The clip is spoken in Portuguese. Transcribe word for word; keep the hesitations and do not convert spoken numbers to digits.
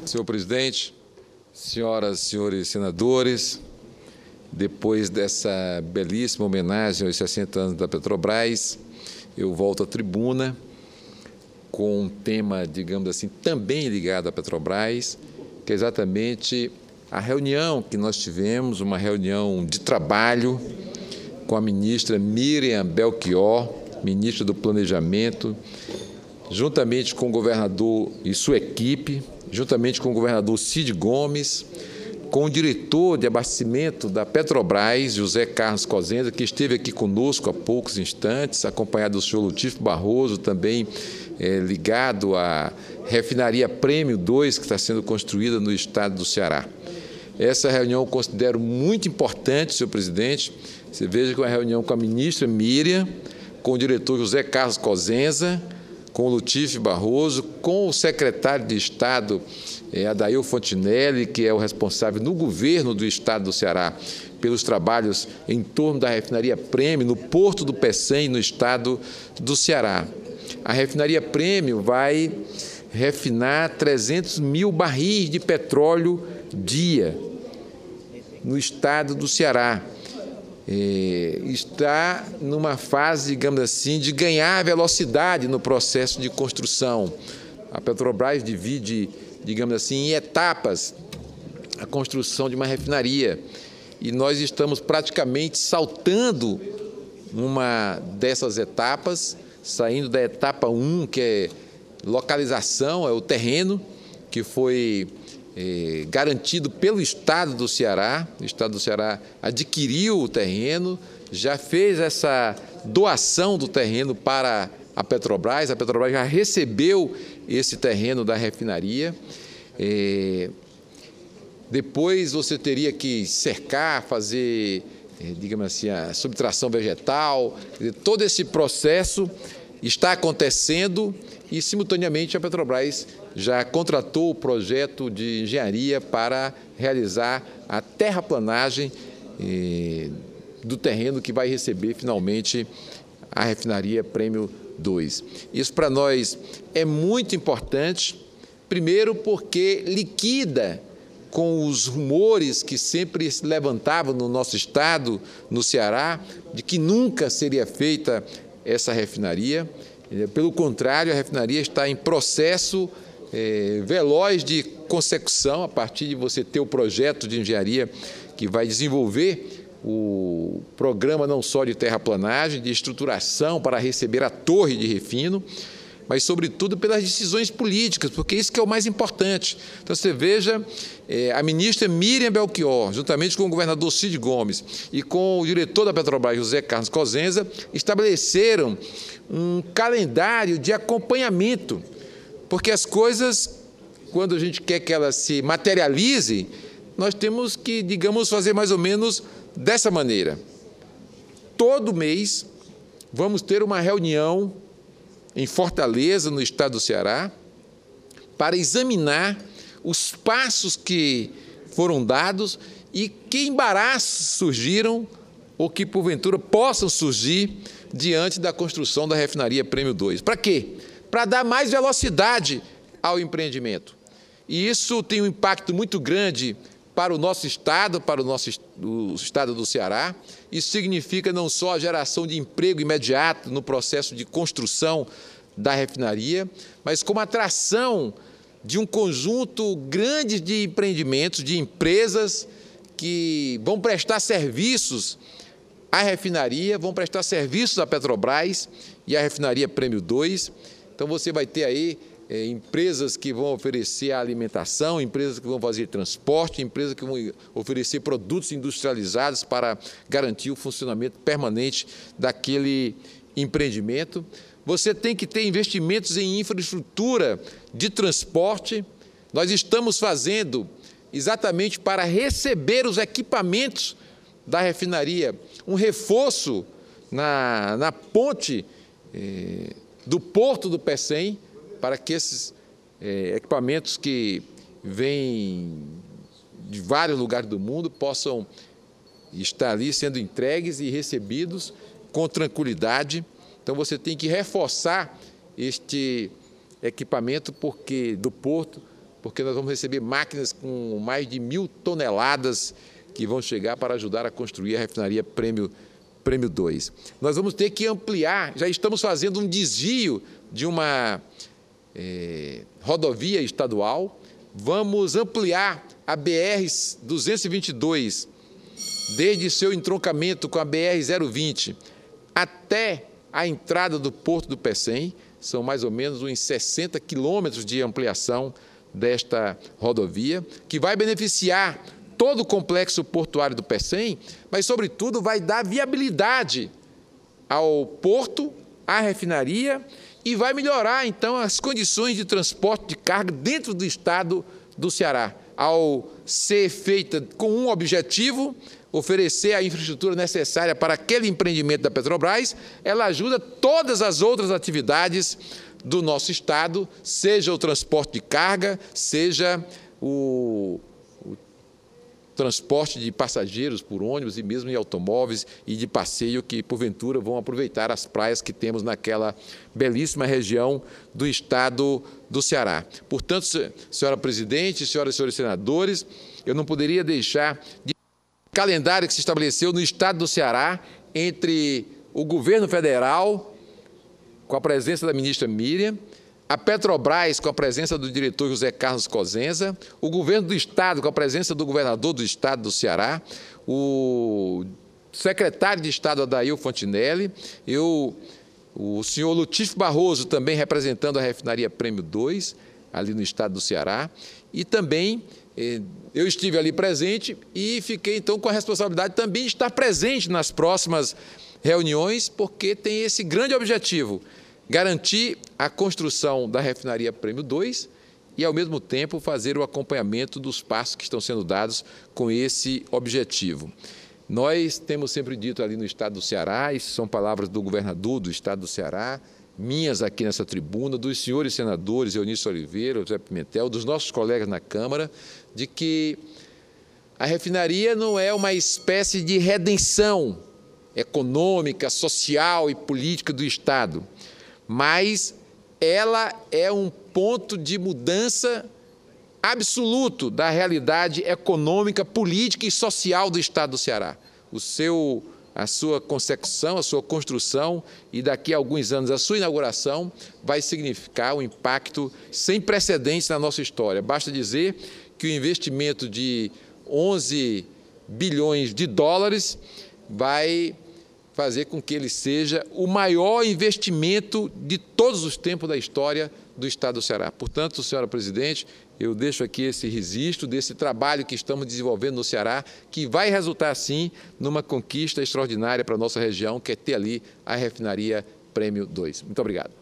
Senhor presidente, senhoras e senhores senadores, depois dessa belíssima homenagem aos sessenta anos da Petrobras, eu volto à tribuna com um tema, digamos assim, também ligado à Petrobras, que é exatamente a reunião que nós tivemos, uma reunião de trabalho com a ministra Miriam Belchior, ministra do Planejamento, juntamente com o governador e sua equipe, juntamente com o governador Cid Gomes, com o diretor de abastecimento da Petrobras, José Carlos Cosenza, que esteve aqui conosco há poucos instantes, acompanhado do senhor Lutífio Barroso, também é, ligado à refinaria Prêmio dois, que está sendo construída no estado do Ceará. Essa reunião eu considero muito importante, senhor presidente. Você veja que é uma reunião com a ministra Miriam, com o diretor José Carlos Cosenza, com o Lutífio Barroso, com o secretário de Estado, é, Adail Fontinelli, que é o responsável no governo do Estado do Ceará pelos trabalhos em torno da refinaria Prêmio, no Porto do Pecém, no Estado do Ceará. A refinaria Prêmio vai refinar trezentos mil barris de petróleo dia no Estado do Ceará. É, está numa fase, digamos assim, de ganhar velocidade no processo de construção. A Petrobras divide, digamos assim, em etapas a construção de uma refinaria e nós estamos praticamente saltando uma dessas etapas, saindo da etapa um, que é localização, é o terreno que foi É, garantido pelo Estado do Ceará. O Estado do Ceará adquiriu o terreno, já fez essa doação do terreno para a Petrobras, a Petrobras já recebeu esse terreno da refinaria. É, depois você teria que cercar, fazer, é, digamos assim, a subtração vegetal. Todo esse processo está acontecendo e, simultaneamente, a Petrobras já contratou o projeto de engenharia para realizar a terraplanagem eh, do terreno que vai receber, finalmente, a refinaria Prêmio dois. Isso, para nós, é muito importante, primeiro porque liquida com os rumores que sempre se levantavam no nosso estado, no Ceará, de que nunca seria feita essa refinaria. Pelo contrário, a refinaria está em processo é, veloz de consecução, a partir de você ter o projeto de engenharia que vai desenvolver o programa não só de terraplanagem, de estruturação para receber a torre de refino, mas, sobretudo, pelas decisões políticas, porque isso que é o mais importante. Então, você veja, é, a ministra Miriam Belchior, juntamente com o governador Cid Gomes e com o diretor da Petrobras, José Carlos Cosenza, estabeleceram um calendário de acompanhamento, porque as coisas, quando a gente quer que elas se materializem, nós temos que, digamos, fazer mais ou menos dessa maneira. Todo mês vamos ter uma reunião em Fortaleza, no estado do Ceará, para examinar os passos que foram dados e que embaraços surgiram ou que, porventura, possam surgir diante da construção da refinaria Prêmio dois. Para quê? Para dar mais velocidade ao empreendimento. E isso tem um impacto muito grande para o nosso estado, para o nosso o estado do Ceará. Isso significa não só a geração de emprego imediato no processo de construção da refinaria, mas como atração de um conjunto grande de empreendimentos, de empresas que vão prestar serviços à refinaria, vão prestar serviços à Petrobras e à refinaria Prêmio dois. Então, você vai ter aí é, empresas que vão oferecer a alimentação, empresas que vão fazer transporte, empresas que vão oferecer produtos industrializados para garantir o funcionamento permanente daquele empreendimento. Você tem que ter investimentos em infraestrutura de transporte. Nós estamos fazendo exatamente para receber os equipamentos da refinaria, um reforço na, na ponte eh, do Porto do Pecém, para que esses eh, equipamentos que vêm de vários lugares do mundo possam estar ali sendo entregues e recebidos com tranquilidade. Então, você tem que reforçar este equipamento porque, do Porto, porque nós vamos receber máquinas com mais de mil toneladas que vão chegar para ajudar a construir a refinaria Prêmio, Prêmio dois. Nós vamos ter que ampliar, já estamos fazendo um desvio de uma é, rodovia estadual, vamos ampliar a B R duzentos e vinte e dois, desde seu entroncamento com a B R zero vinte até a entrada do Porto do Pecém, são mais ou menos uns sessenta quilômetros de ampliação desta rodovia, que vai beneficiar todo o complexo portuário do Pecém, mas, sobretudo, vai dar viabilidade ao porto, à refinaria e vai melhorar, então, as condições de transporte de carga dentro do estado do Ceará, ao ser feita com um objetivo, oferecer a infraestrutura necessária para aquele empreendimento da Petrobras, ela ajuda todas as outras atividades do nosso estado, seja o transporte de carga, seja o, o transporte de passageiros por ônibus e mesmo em automóveis e de passeio que, porventura, vão aproveitar as praias que temos naquela belíssima região do estado do Ceará. Portanto, senhora presidente, senhoras e senhores senadores, eu não poderia deixar de calendário que se estabeleceu no estado do Ceará entre o governo federal, com a presença da ministra Miriam, a Petrobras, com a presença do diretor José Carlos Cosenza, o governo do estado, com a presença do governador do estado do Ceará, o secretário de Estado Adail Fontinelli, eu, o senhor Lutício Barroso, também representando a refinaria Prêmio dois, ali no estado do Ceará, e também eu estive ali presente e fiquei, então, com a responsabilidade também de estar presente nas próximas reuniões, porque tem esse grande objetivo, garantir a construção da refinaria Prêmio dois e, ao mesmo tempo, fazer o acompanhamento dos passos que estão sendo dados com esse objetivo. Nós temos sempre dito ali no estado do Ceará, isso são palavras do governador do estado do Ceará, minhas aqui nessa tribuna, dos senhores senadores Eunício Oliveira, José Pimentel, dos nossos colegas na Câmara, de que a refinaria não é uma espécie de redenção econômica, social e política do Estado, mas ela é um ponto de mudança absoluto da realidade econômica, política e social do Estado do Ceará. O seu, a sua consecução, a sua construção e, daqui a alguns anos, a sua inauguração vai significar um impacto sem precedentes na nossa história. Basta dizer que o investimento de onze bilhões de dólares vai fazer com que ele seja o maior investimento de todos os tempos da história do Estado do Ceará. Portanto, senhora presidente, eu deixo aqui esse registro desse trabalho que estamos desenvolvendo no Ceará, que vai resultar, sim, numa conquista extraordinária para a nossa região, que é ter ali a refinaria Prêmio dois. Muito obrigado.